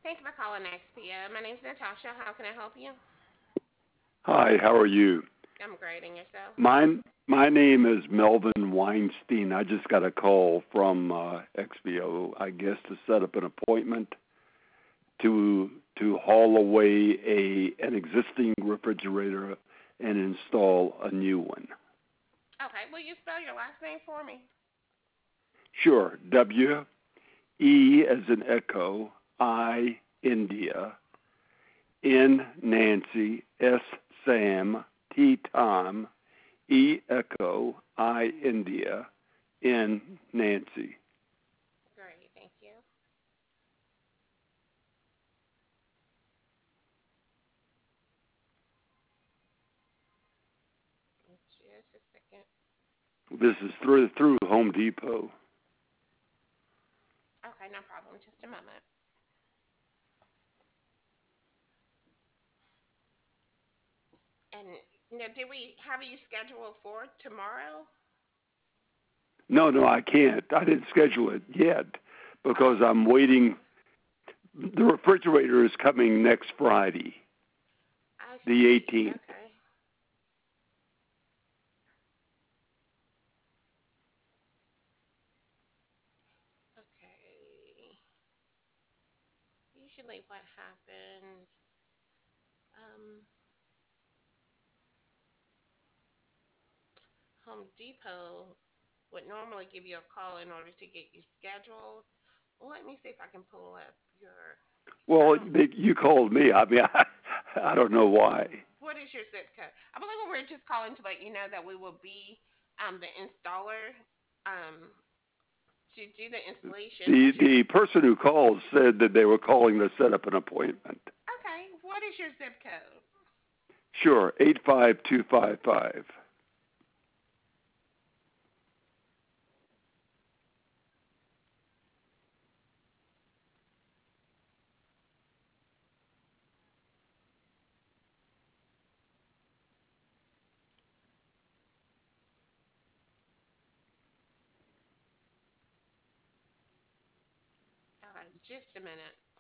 Thank you for calling XPO. My name's Natasha. How can I help you? Hi, how are you? I'm great, and yourself? My name is Melvin Weinstein. I just got a call from XBO, I guess, to set up an appointment to haul away a an existing refrigerator and install a new one. Okay, will you spell your last name for me? Sure. W as in Echo, I India, N Nancy, S Sam, T Tom, E Echo, I India, N Nancy. Great, thank you. Just a second. This is through Home Depot. Okay, no problem. Just a moment. And now, did we have you scheduled for tomorrow? No, no, I can't. I didn't schedule it yet because Oh, I'm waiting. The refrigerator is coming next Friday, I the see. 18th. Okay. Okay. Usually, what happens? Um, Home Depot would normally give you a call in order to get you scheduled. Let me see if I can pull up your. Well, Um, you called me. I mean, I don't know why. what is your zip code? I believe we're just calling to let you know that we will be the installer um to do the installation. The What's your the person who called said that they were calling to set up an appointment. okay? What is your zip code? Sure, 85255. Just a minute.